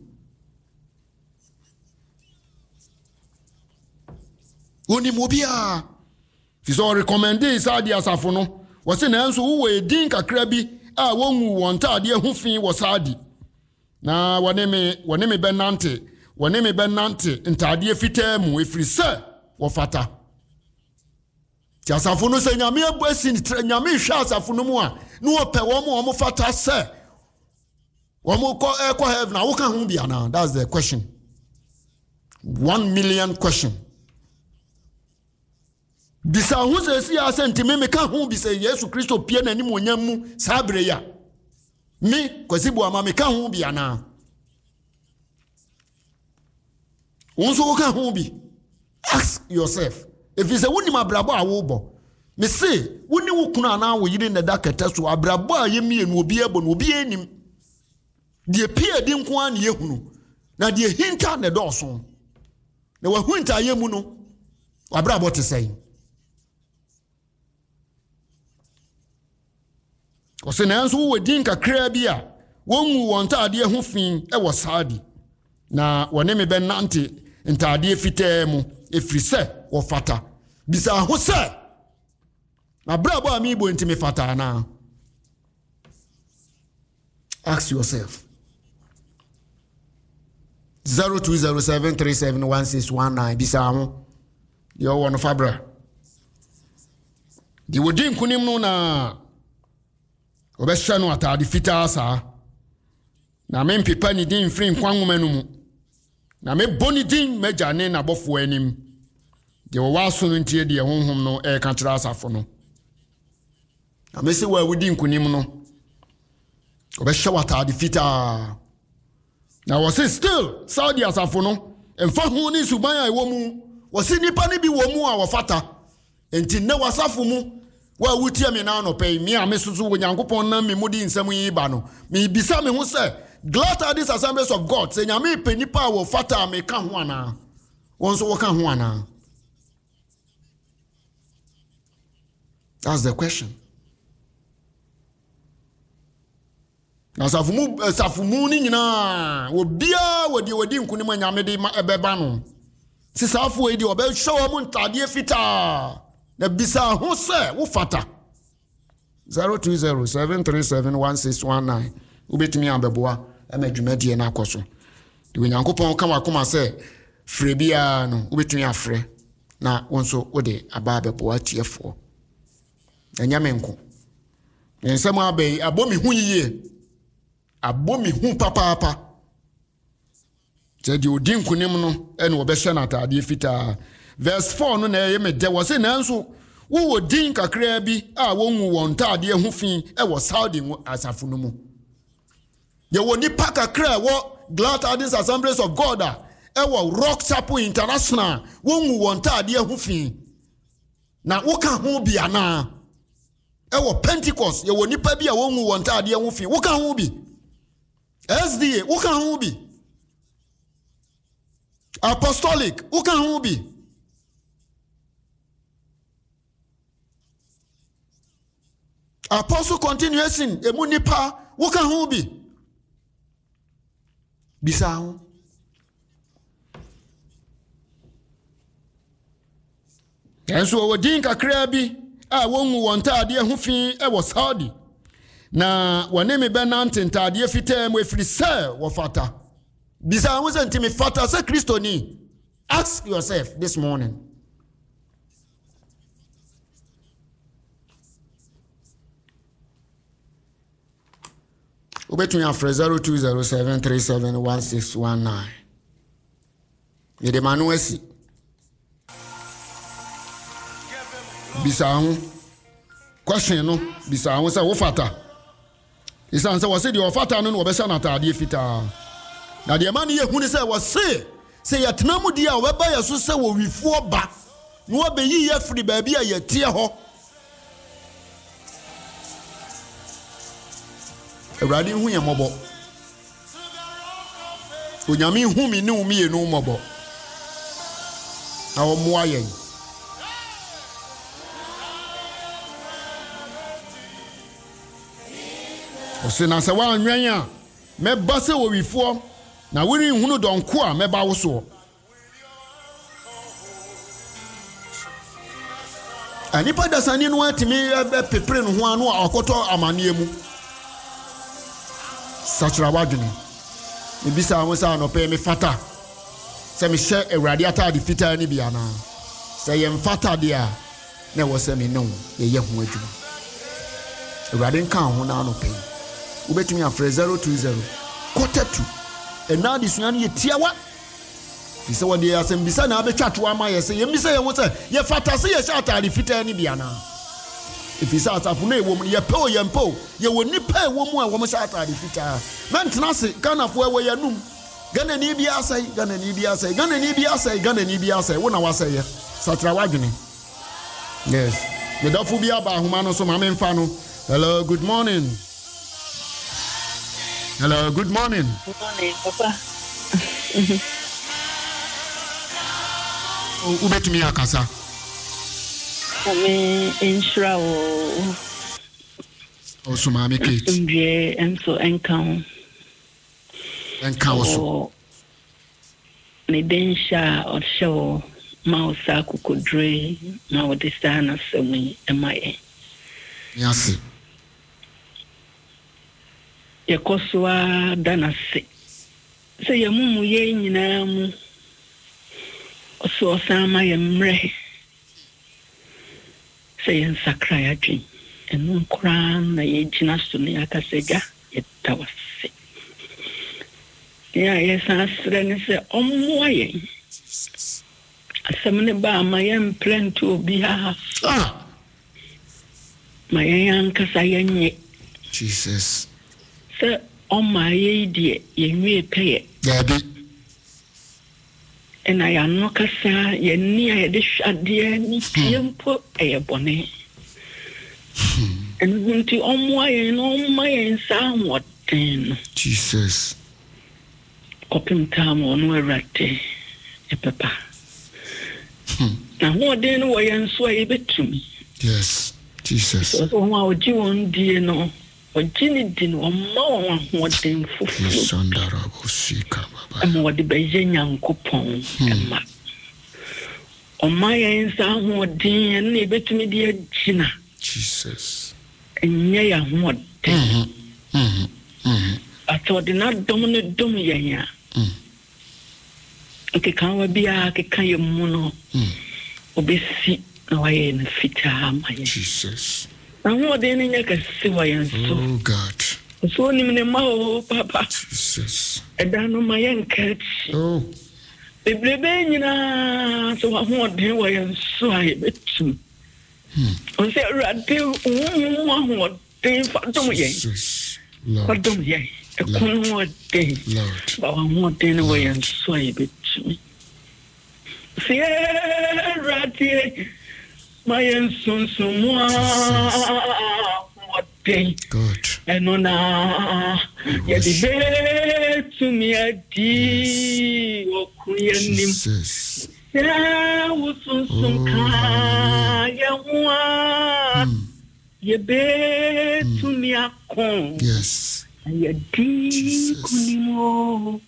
[SPEAKER 5] wonim obia fi so recommend saadi asafo no wose nanso wo edin kakra bi a wonwu won tade ho fi wo saadi na wone me wone me benante wone me benante ntade fitaa mu efiri se wo fata ti asafo no se nyame abuasi nyame hwa asafo no mu a no ope wo mo mo fata se wo mo ko e ko heaven na wo ka ho bia na that's the question. One million question. Bisa hu se si asenti me me ka hu bi se Yesu Kristo pie na ni mo nyam mu sabre ya mi kwasibu ama me ka hu bi ana wonso wo ka hu bi. Ask yourself if is a woni mabrabo a wo bo me say woni wo kunu ana wo yiri na da kata so abrabo a ye mie no obi ebo no obi enim de pie di nko an ye hunu na de hinta na do so na wa hunta ye mu no abrabo te say Ose na nso wo din kakra bi a wonwu won tade ho fin e wo saadi na wone me benante ntade fitaa mu efiri se wo fata bisa ho se na brabo a mi bo ntime fata na. Ask yourself. zero two zero seven three seven one six one nine bisa ho yo wono fabra di wodin kunim no na obesha no atade fitaa sa na me mpepa ni din free nkwanwoma no mu na me boni din megane na bofo anim de wo waso no ntie de honhom no e ka kira asafo no na me se wa wodi nkunim no obesha watade fitaa na wo se still Saudi asafo no emfa hu ni suban a ewo mu wo se nipa ni bi wo mu a wo fata enti ne wasafo mu wa wutie me na no pay me a me susu wo nyankopon na me mudi nsam yi ba no me bisa me hu se glad are these assemblies of God say nyame pe nipa wo fata me ka ho ana won so wo ka ho ana. That's the question. Na safumu safumu ni nyina obia wodi wodi nkunim nyame de ebeba no sisafu e di obe show mu ntade fita na bisa ho se wo fata. Zero two zero seven three seven one six one nine ubetimi ambeboa amadwumadie na akoso de nyankopon ka wakoma se frɛ bia no ubetimi afrɛ na wonso wode aba abeboa tiefo anyame nko ensem abai abomi hu yiye abomi hu papa papa tedi odin kunim no ene obehye na atade fita verse four no na ye me de wo se nanso wo wo din kakra bi a wonwu won taade ho fi e wo Saudi asafo no mu ye wo nipa kakra wo Glad Tidings Assemblies of God a e wo Rock Chapel International wonwu won taade ho fi na wo ka ho bi ana e wo Pentecost ye wo nipa bi a wonwu won taade ho fi wo ka ho bi S D A wo ka ho bi Apostolic wo ka ho bi Apostle Continuation emu nipa wo ka ho bi bisa ho enso wo din kakra bi a wonwu won taade ho fi e wo Saudi na wone me benante taade fitaa mu efiri se wo fata bisa ho se ntimi fata se Kristo ni ask yourself this morning Ubetun ya fre zero two zero seven three seven one six one nine. Yede manu esi. Bisa hu. Question no, bisa hu se wo fata. Isa nse wo se de wo fata no no obesa na taade fita. Na de man ye hu ni se wo se se yetena mu dia wo ba yeso se wo wifuo ba. No obeyi ye firi ba bia ye tie ho. Ewrade hu ye mobo Onyame hu mi ne umi enu mobo awo moa yen Osina se wa anwen a me ba se wo wifo na wiri hunu donko a me ba wo so Anipa dasani no atimi pepre no ho anu akoto amane mu Sachra wadwene me bisa wo sa no pe me fata se me hye Ewrade atade fita ni bia na se ye mfata dia na wo se me no ye ye ho adwuma Ewrade nka ho na no pe ubetumi afre zero two zero quarter two ena di suan ye tiawa fi se wode asem bisa na abetwa to ama ye se ye bisa ye wo se ye fata se ye hye atade fita ni bia na If you say afuna e wom ye pe o ye mpo ye woni pa e wom a wom sha atade fita mentena se Ghana fo e we ye num Ghana ni bia asai Ghana ni bia asai Ghana ni bia asai Ghana ni bia asai wona wasai ye satra wadwene yes me dafo bia ba ahoma no so ma me mfa no hello good morning hello good morning
[SPEAKER 6] good morning papa
[SPEAKER 5] ubetumi akasa
[SPEAKER 6] Ame insura o
[SPEAKER 5] Osuma me Kate
[SPEAKER 6] Ndie enso enkan
[SPEAKER 5] enkan so
[SPEAKER 6] ne densha o show mausa kukodre ma o distana semi emaye
[SPEAKER 5] Yasi
[SPEAKER 6] ye koswa danase se ye mumu ye nyina mu oso sama ye mre se yen sakra ya dwen enu nkran na ye gina so ne akasega ye tawase ya ye sansre ne se ommo ye asemne ba ma ye mplent obi ha
[SPEAKER 5] ah
[SPEAKER 6] ma ye yankasa ye
[SPEAKER 5] Jesus
[SPEAKER 6] se omma ye die ye nwie peye
[SPEAKER 5] Gabi
[SPEAKER 6] ena ya no kasa ye ni ya de hwade ni tiempo e bone en hunti omwa ye no omma ye nsa woten
[SPEAKER 5] Jesus
[SPEAKER 6] kopim tamo no erate e papa na ho de no wo ye nso e betumi
[SPEAKER 5] yes Jesus
[SPEAKER 6] so so wa oji won die no oji ni di no omma won ho den fufu
[SPEAKER 5] Sandarabo sika baba
[SPEAKER 6] am wodi be nyankopon emma omma ye nsa ho den na betumi di agina
[SPEAKER 5] Jesus
[SPEAKER 6] enye ya ho den
[SPEAKER 5] mhm mhm mhm
[SPEAKER 6] ato de na dom ne dom ye ya
[SPEAKER 5] mhm
[SPEAKER 6] ke kan wa bia ke kan ye mu no
[SPEAKER 5] mhm
[SPEAKER 6] obesi na wa ye na fita ma ye
[SPEAKER 5] Jesus
[SPEAKER 6] na ho den ne nya ka si wa ye so
[SPEAKER 5] oh God
[SPEAKER 6] so ni me ma o papa
[SPEAKER 5] Jesus
[SPEAKER 6] edano ma ye nkachi
[SPEAKER 5] oh
[SPEAKER 6] bebrebe nyina so wa ho den wa ye so aye betu On say rade wo wo den fatom yen. Fatom yen. E kun wo den. Ba wo den wo yen so e betumi. Say rade my son son moi what day.
[SPEAKER 5] Good.
[SPEAKER 6] And on a ya di to me a di o
[SPEAKER 5] Jesus.
[SPEAKER 6] Ya wo son son ka ya wa ye be to me a con.
[SPEAKER 5] Yes.
[SPEAKER 6] Ya di kunimo.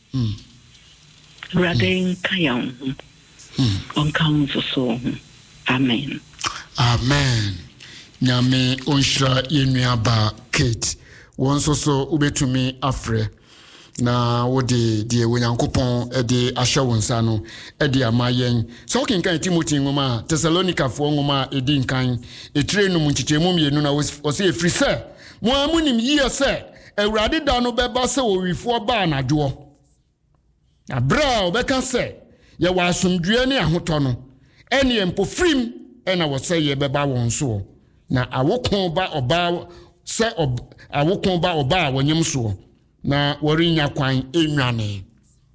[SPEAKER 6] Radin kayam. On count so. Amen.
[SPEAKER 5] Amen. Nyame onshra yenuaba Kate. Wonso so ubetumi afre. Na wode die wonyankopon e de ahye wonsa no e de amayen. So kinkan Timothy ngoma Thessalonica fo ngoma e di nkan e tire no munchichemu mienu na o se efri se. Mo amunim yiye se Awurade da no beba se owifo ba anadwo. Abra obeka se ye wa asomdue ne ahoto no. Eni empo frim ena wo se ye beba won so na awokon ba oba se awokon ba oba wonyem so na worinya kwan enwane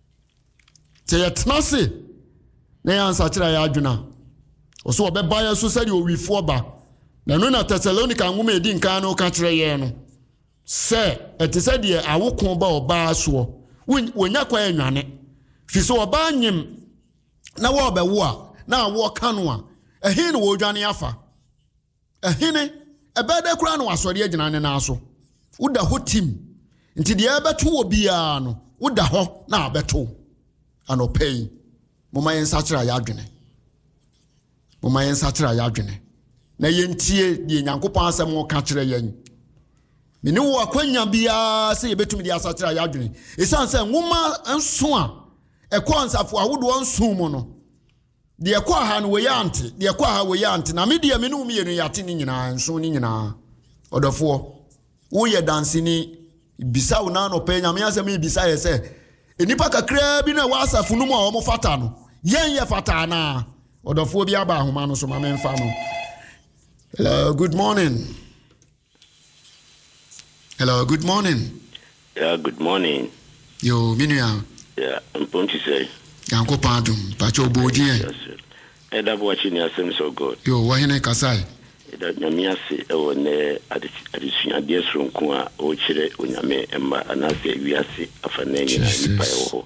[SPEAKER 5] te yetnase na yansa kira ya adwuna oso obeba ya so se de owifo ba na no na Thessalonica ngoma edi nkan no ka kire ye no se ete se de awokon ba oba so wonya kwan enwane fi so oba nyem na wo obewo a na wo kanwa ehine wo dwane afa ehine ebede kura no asori agina ne na aso uda hotim nti de ebeto wo bia no uda ho na abeto anopei moma yen sakira ya adwene moma yen sakira ya adwene na yentie de nyankopon asem wo ka kire yen mene wo akwanya bia se yebetumi de asakira ya adwene esanse nwoma nso a ekonsafo ahodo nso mu no de ekwa ha no we yante de ekwa ha we yante na me de me no me yenu yate ni nyina nso ni nyina odofo wo ye danse ni bisa wo na no pe nyame asem ibisa ye se enipa kakra bi na wa asafo no mu a wo mo fata no yen ye fata na odofo bi aba ahoma no so ma me mfa no. Hello, good morning. Hello, good morning.
[SPEAKER 7] Yeah, good morning.
[SPEAKER 5] Yo, minua.
[SPEAKER 7] Yeah, I'm going to say.
[SPEAKER 5] Yanko pardon, pacho bodi.
[SPEAKER 7] Yes, sir. And I'm watching your sense so good.
[SPEAKER 5] Yo, wahine kasai.
[SPEAKER 7] That Yamiasi, or ne, addition, a dear from Kua, or Chile, Unyame, and Anasi, Viasi, of a name in Payo.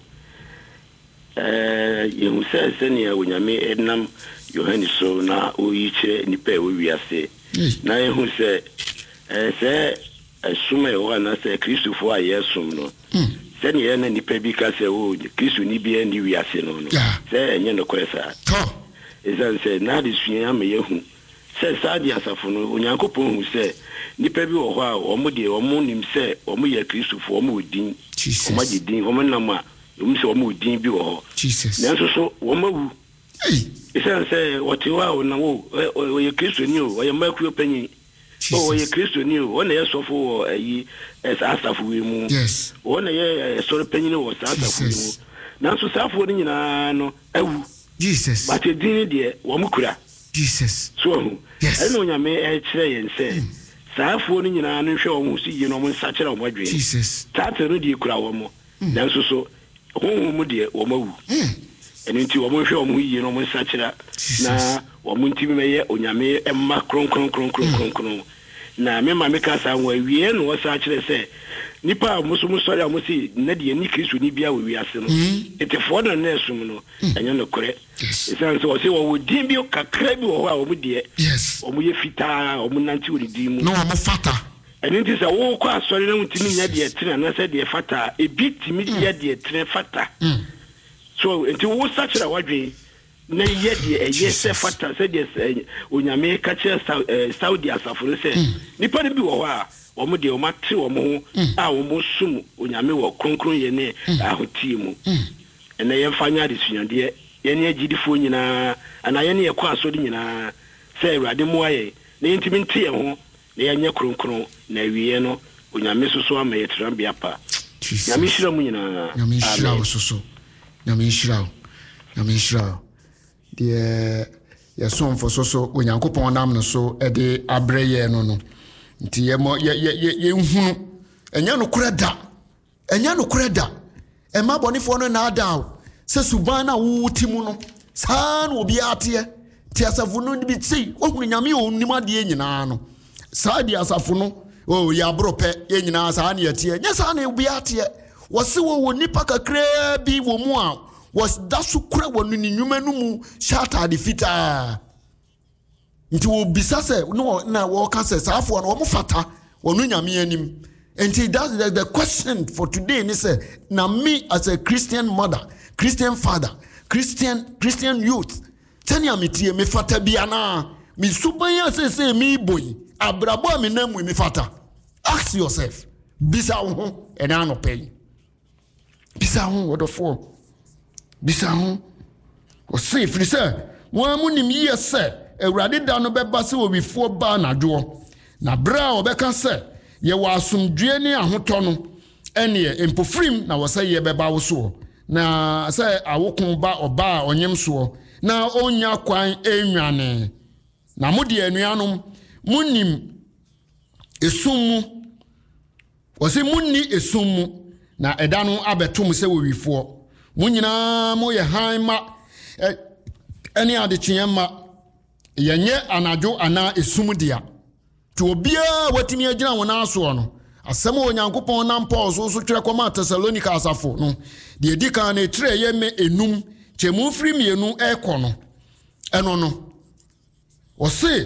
[SPEAKER 7] Eh, you say, Senia, Unyame, Ednam, Johannes, so now, Uiche, Nipe, Viasi. Now, who say, eh, say, a summer one, I say, Christopher, yes, no. Send ye any baby case, oh, Christu ni be any we are saying, no. Say, and you know, Quessa. Is that said, now this Yam Yehu. Say, Sadia Safono, Unyankopon, who say, Nipebi or wow, or Mudi, or Moon him say, or Muya Christu for Mudin, or Madi Din, woman Nama, you say, or Mudin be or Jesus. Nanso so, Womawu. Is that say, what you are now, or your Christu knew, or your Mercury penny. Oh, you Christian knew one year so for a ye as Asa for you. Yes, one year sort of penny was Asa for you. Now, so suffering in no, oh, Jesus, but a dinner dear, Wamukura, Jesus. So, yes, I know you may say and say, suffering in an unsure who see you know such a my dream. Jesus, that's a ready crowd. Now, so so, home, dear, Womo, and into a more show me, you know, such a now. Wamunti meye onyame emma kron kron kron kron kron kron na me ma meka sa wa wie no wasa kire se nipa musumu sori amusi na de ni Kristo ni bia we wiase no etefo na na esum no enye no kore esan so se wo din bi kakra bi wo ha wo de yes wo ye fita wo nanti wo di mu no wo fata eni nti se wo kwa sori na ntimi nya de etre na se de fata e bi timi de de etre fata so enti wo sa kire wadwe na yedi e yese fata se de onyame ka kire Saudi asafo se nipa ne bi wo ha o mo de o mate o mo a o mo sum onyame wo kronkron ye ne ahoti mu ene ye fanya de sunyade ye ne agidifo nyina ana ye ne ye kwa so de nyina se Awurade mo aye na yintimi nte ye ho na ye nya kronkron na wiye no onyame soso ama ye trambia pa nyame shira mu nyina
[SPEAKER 5] nyame shira wo soso nyame shira nyame shira de yɛsom fo so so onyankopɔn nam no so ɛde abrɛ yɛ no no nti yɛ mo yɛ yɛ yɛ nhunu ɛnya no korɛ da ɛnya no korɛ da ɛma bɔnefo no na ada sɛ suban na wo timu no saa na obi ateɛ te asafo no bi sei ohunu nyame onim ade nyinaa no saa di asafo no o yɛ abro pɛ yɛ nyinaa saa na yɛteɛ nya saa na obi ateɛ wɔse wo wo nipa kakra bi wo mu a was da so kura wo no nnwuma no mu shata de fitaa nti wo bisa sɛ no na wo ka sɛ saafo no wo fata wo no nyame anim nti that's the, the question for today ni say na me as a Christian mother Christian father Christian Christian youth tani ametie me fata bia na me suban ya say say me boy abrabo me na mu me fata ask yourself bisa wo ho ena no pay bisa ho what for bisa ho o say free say wo amunim ye say ewurade da no beba se obifo ba nadwo na bra obeka say ye wa asomdue ne ahotɔ no ene empofrim na wo say ye beba wo so na say awokun ba oba onyem so na onya kwan enwane na mode anuanom munim esum wo say munni esum na ɛda no abetom se wowifo munyina mo ye hanma ene adekyeɛ ma yenye anadwo ana esum dia to obia watimi agina wona aso no asɛm onyankopɔn nam Paul so so twere kɔma Thessalonica asafo no de edika na etre ye me enum chemu firi mienu ekɔ no ɛno no o se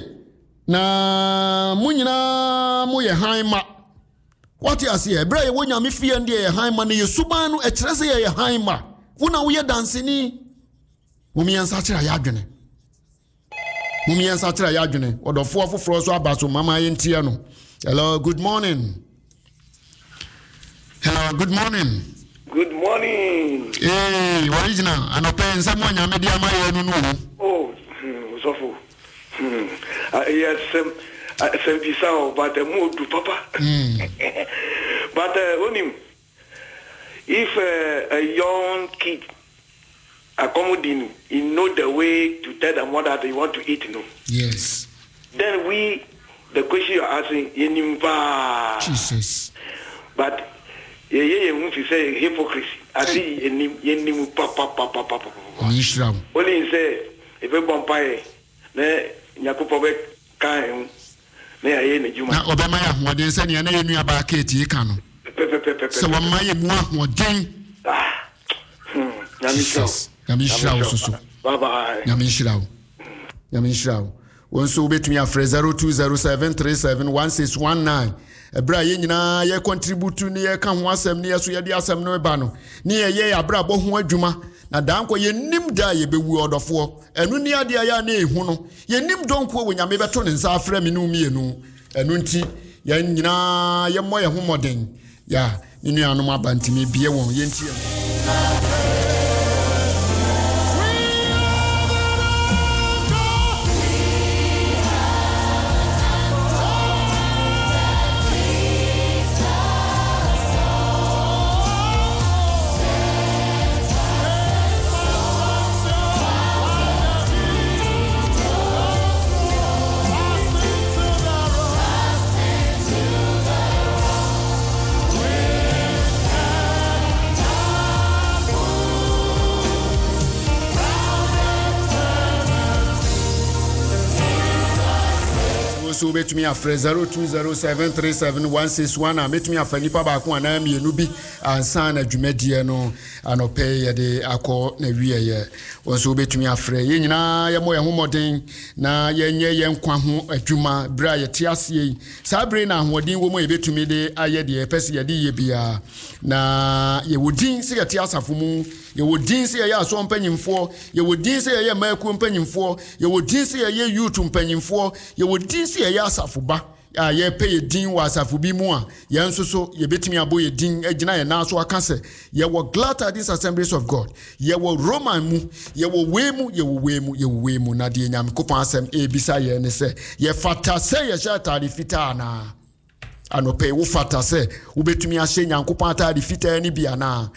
[SPEAKER 5] na munyina mo ye hanma what you see ebra ye wonyame fie ndi ye hanma na ye suban no ekyere se ye hanma wona wo ye danseni mumiyansa kyera ya adwene mumiyansa kyera ya adwene odofo afoforo so abaso mama ye ntia no hello good morning hello good morning
[SPEAKER 7] good morning
[SPEAKER 5] eh original anopen samo nyame dia ma ye no no
[SPEAKER 7] oh so fo yes um some bisa but the mood to papa but uh, onim if uh, a young kid accommoding, you know the way to tell them what that they want to eat, you know.
[SPEAKER 5] Yes.
[SPEAKER 7] Then we, the question you're asking, yenimba.
[SPEAKER 5] Jesus.
[SPEAKER 7] But yeah, yeah, yeah, you say hypocrisy. I see yenim yenim pa pa pa pa pa pa.
[SPEAKER 5] Nishram.
[SPEAKER 7] Only say if you bumpire, ne nyakupo be kan, ne aye ne juma.
[SPEAKER 5] Na obama ya hoden se ne na yenu aba keti e kan no. So wama ye mu ahoden.
[SPEAKER 7] Ah. Hmm. Nyamisho.
[SPEAKER 5] Nyamishira so.
[SPEAKER 7] Bye bye.
[SPEAKER 5] Nyamishira. Nyamishira. Wonso betumi afre zero two zero seven three seven one six one nine. Ebra ye nyina ye contribute ne ye ka ho asem ne ye so ye de asem no ba no. Ne ye ye abra bo ho adwuma. Na danko ye nim da ye bewu odofo. Enu ni ade ya na ehu no. Ye nim donko wo nyame beto ne nsa afre me no mienu. Enu nti ye nyina ye mo ye ho moden. Ya, ni nuanom abantimi bie won ye nti. So betumi afre zero two zero seven three seven one six one a betumi afani pa ba ko ana mienu bi ansa na dwumadie no anope ye de akọ na wiye ye wonso betumi afre ye nyina ye mo ye homoden na ye nye ye nkwa ho adwuma bra ye te ase sabre na ahoden wo mo ye betumi de aye de pese ye de ye bia na ye wodin se ye te asafo mu ye wodin se ye aso mpanyimfo ye wodin se ye maku mpanyimfo ye wodin se ye youth mpanyimfo ye wodin se ye asafo ba ya ye pay din wa asafo bi mu a ye nso so ye betimi abo ye din agina ye na so aka se ye wo glad at this Assemblies of God ye wo Roman mu ye wo we mu ye wo we mu ye wo we mu na de nyam kopon asem e bisa ye ne se ye fata se ye sha tari fita na anope wo fata se wo betumi ahye nyankopon atari fita ni bia na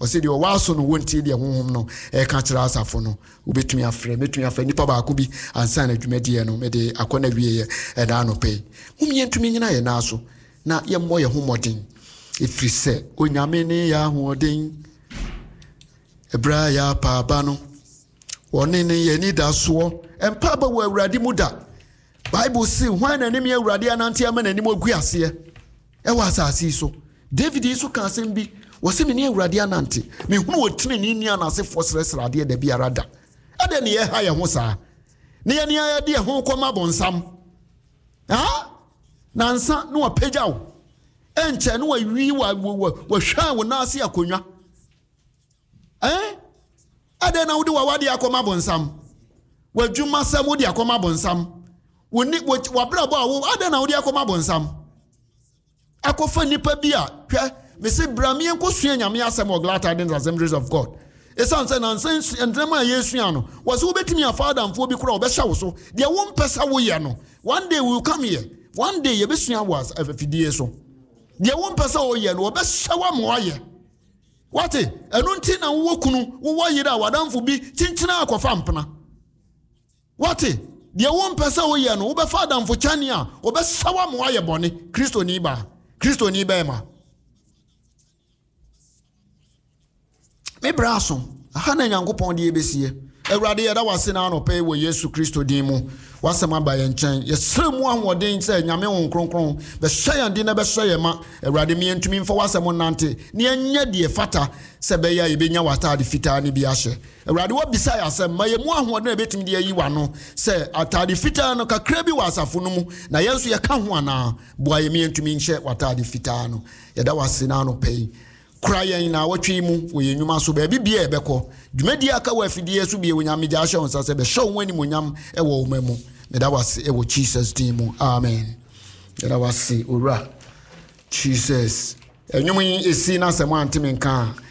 [SPEAKER 5] ɔsɛ deɛ ɔwɔ aso no wɔntie deɛ honhom no ɛka kyerɛ asafo no wobɛtumi afrɛ mɛtumi afrɛ nipa baako bi ansa na dwumadie no mede akɔ na wie ɛda no pɛ mum yɛntumi nyina yɛ na so na yɛmmɔ yɛ ho mmɔden ɛfiri sɛ onyame ne yɛ ahoɔden ɛberɛ yɛ apaaba no wɔne ne yɛ nidasoɔ ɛmpa ba wɔ awurade mu da Bible say hwan na anim yɛ awurade anante ama n'anim agu aseɛ ɛwɔ asase yi so David yi so ka asɛm bi wɔsɛ me ne awurade anante mehunu wɔtene ne ni anasefoɔ srɛsrɛ adeɛ da biara da ɛdɛ ne yɛha yɛ ho saa ne yɛ ne yɛde yɛ ho kɔma bɔnsam ha nansa ne wapagya wo ɛnkyɛ ne wawi wahwɛ wo naase akonnwa eh ɛdɛ na wode wawade akɔma bɔnsam wadwuma sɛm wode akɔma bɔnsam woni wabrabɔ a wo ɛdɛ na wode akɔma bɔnsam akɔfa nipa bi a hwɛ me say bramien ko sua nyame asɛm of Glad Tidings Assemblies of God esan sɛ nansen ndrema yesua no was wo betimi afa adamfo bi kora obɛhya wo so de wo mpɛsa wo ye no one day we will come here one day ye besua was afidie so de wo mpɛsa wo ye no obɛhya wa mo aye wate ɛno nti na wo kunu wo wayire a wadamfo bi tintina akɔfa mpena wate de wo mpɛsa wo ye no wo bɛfa adamfo kyane a obɛhya wa mo aye bɔne Kristo ni ba Kristo ni ba ma me braso aha na nyankopɔn de ebesie awurade yɛda wase na anɔpɛ wɔ Yesu Kristo din mu wasɛm aba yɛn nkyɛn yɛsrɛ mu ahoɔden sɛ nyame wo nkronkron bɛhyɛ yɛn din na bɛhyɛ yɛn ma awurade me ntumi mfa wasɛm nante ne yɛnyɛ deɛ fata sɛ bɛyɛ a yɛbɛnya wataade fitaa ne bi ahyɛ awurade wabisa yɛ asɛm ma yɛmu ahoɔden na bɛtumi de ayi wano sɛ ataade fitaa no kakra bi wɔ asafo no mu na yɛn nso yɛka ho anaa boa yɛ me ntumi nhyɛ wataade fitaa no yɛda wase na anɔpɛ yi kura yɛn na watwi mu wo yɛ nnwuma so baabi bia ɛbɛkɔ dwumadi aka wɔ afidie so bia onyame gya ahyɛ wo nsa sɛ bɛhyɛ wo anim onyam ɛwɔ wo ma mu meda wase ɛwɔ Jesus din mu amen meda wase owura Jesus ɛnwom yi esi na sɛ mo anteme nka